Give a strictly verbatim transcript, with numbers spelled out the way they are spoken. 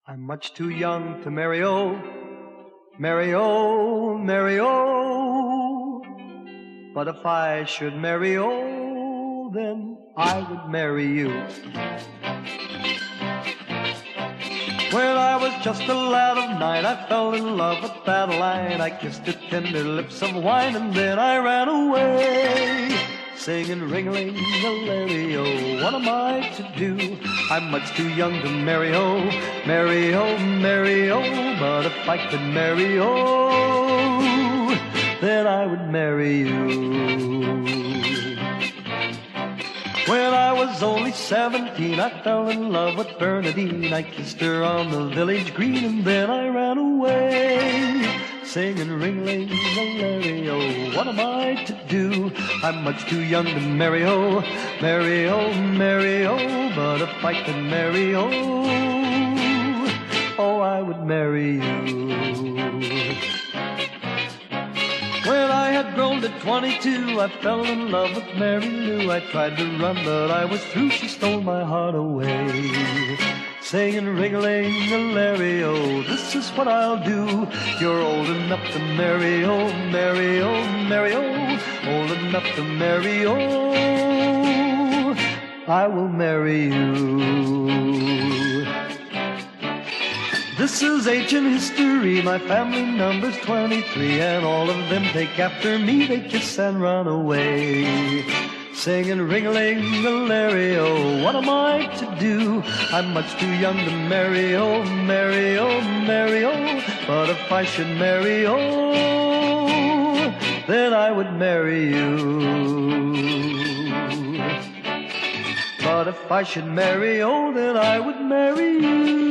I'm much too young to marry, oh, marry, oh, marry, oh. But if I should marry, oh, then I would marry you. When I was just a lad of nine, I fell in love with Adeline. I kissed her tender lips of wine, and then I ran away, singing ring-a-ling-a-lary-o, what am I to do? I'm much too young to marry, oh, marry, oh, marry, oh. But if I could marry, oh, then I would marry you. When I was only seventeen, I fell in love with Bernadine. I kissed her on the village green, and then I ran away, singing ring-a-ling-a-lary-o, what am I to do? I'm much too young to marry, oh, marry, oh, marry, oh. But if I could marry, oh, oh, I would marry you. When I had grown to twenty-two, I fell in love with Mary Lou. I tried to run, but I was through. She stole my heart away, singing ring-a-ling-a-lary-o, this is what I'll do. You're old enough to marry, oh, marry, oh, marry, oh. Old enough to marry, oh, I will marry you. This is ancient history, my family number's twenty-three, and all of them take after me, they kiss and run away, singing ring-a-ling-a-lary-o, what am I to do? I'm much too young to marry, oh, marry, oh, marry, oh. But if I should marry, oh, then I would marry you. But if I should marry, oh, then I would marry you.